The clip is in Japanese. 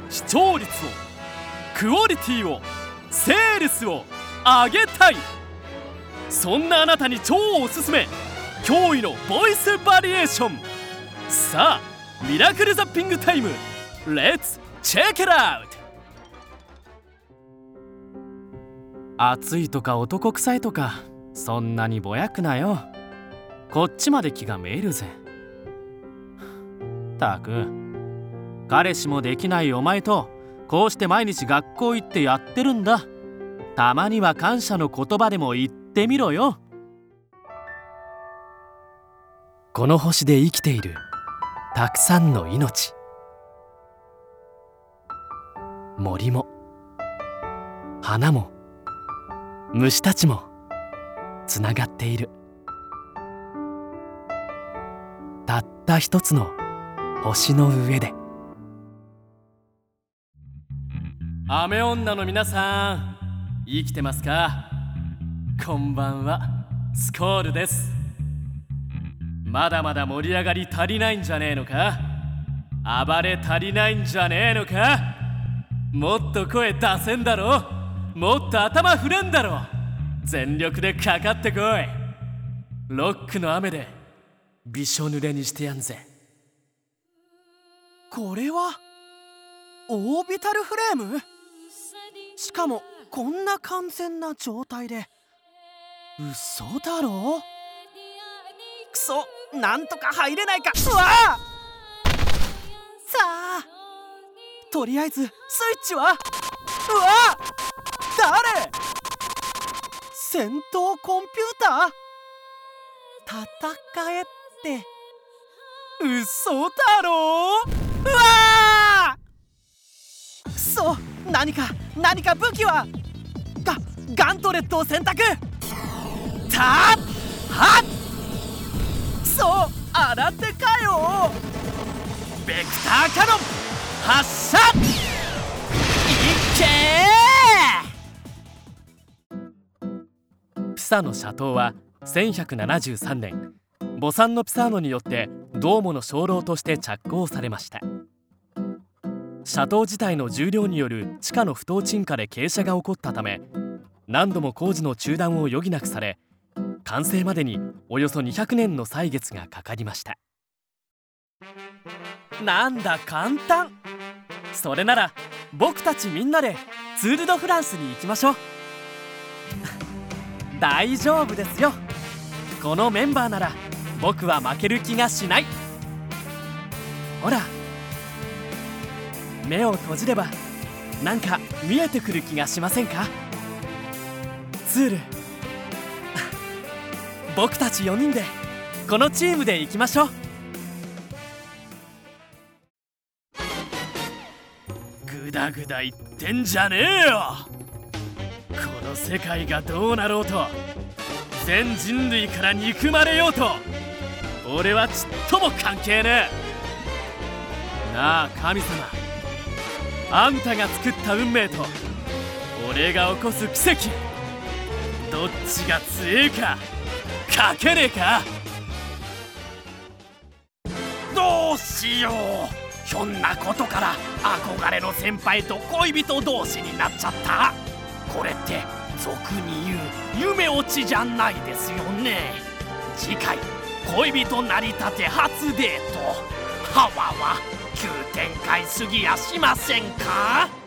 視聴率を、クオリティを、セールスを上げたい。そんなあなたに超おすすめ、驚異のボイスバリエーション。さあミラクルザッピングタイム、レッツチェックイットアウト。暑いとか男臭いとかそんなにぼやくなよ。こっちまで気がめいるぜ。たく、彼氏もできないお前とこうして毎日学校行ってやってるんだ。たまには感謝の言葉でも言ってみろよ。この星で生きているたくさんの命、森も花も虫たちもつながっている。たった一つの星の上で。雨女の皆さん、生きてますか？こんばんは、スコールです。まだまだ盛り上がり足りないんじゃねえのか？暴れ足りないんじゃねえのか？もっと声出せんだろ？もっと頭振れんだろ？全力でかかってこい。ロックの雨でびしょ濡れにしてやんぜ。 これはオービタルフレーム？しかもこんな完全な状態で。嘘だろ？くそ、なんとか入れないか。うわあ！さあ、とりあえずスイッチは。うわあ！誰？戦闘コンピューター？戦えって嘘だろ？うわあ！くそ、何か武器は。ガントレットを選択。はっくそ、新手かよ。ベクターカノン発射。いけピサの斜塔は1173年ボサンノ・ピサーノによってドーモの鐘楼として着工されました。斜塔自体の重量による地下の不当沈下で傾斜が起こったため、何度も工事の中断を余儀なくされ、完成までにおよそ200年の歳月がかかりました。なんだ簡単。それなら僕たちみんなでツール・ド・フランスに行きましょう。大丈夫ですよ。このメンバーなら僕は負ける気がしない。ほら、目を閉じればなんか見えてくる気がしませんか？ツール僕たち4人でこのチームで行きましょう。グダグダ言ってんじゃねえよ。この世界がどうなろうと、全人類から憎まれようと、俺はちっとも関係ねえ。なあ神様、あんたが作った運命と俺が起こす奇跡、どっちが強えかかけねえか。どうしよう、ひょんなことから憧れの先輩と恋人同士になっちゃった。これって俗に言う夢落ちじゃないですよね。次回、恋人なりたて初デート、はわわ急展開すぎやしませんか？